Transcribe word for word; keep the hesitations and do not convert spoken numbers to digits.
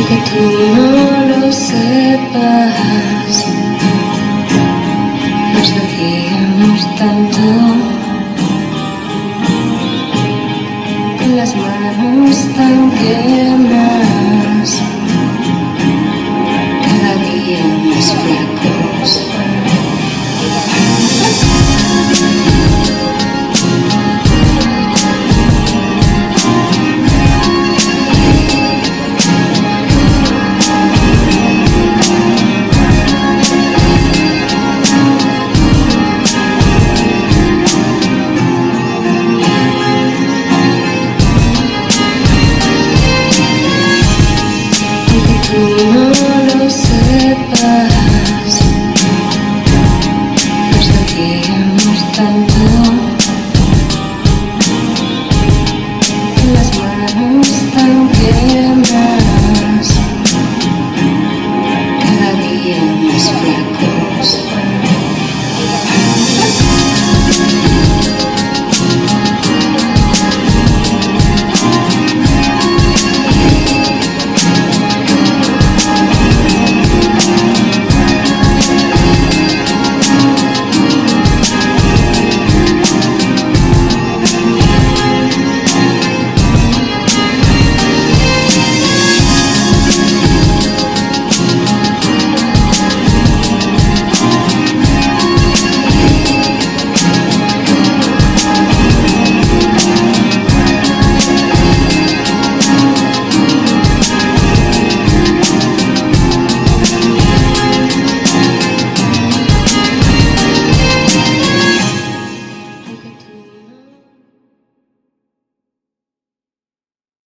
aunque tú no lo sepas, nos hacíamos tanto, con las manos tan quemas, cada día más flacos. Tú no lo sepas,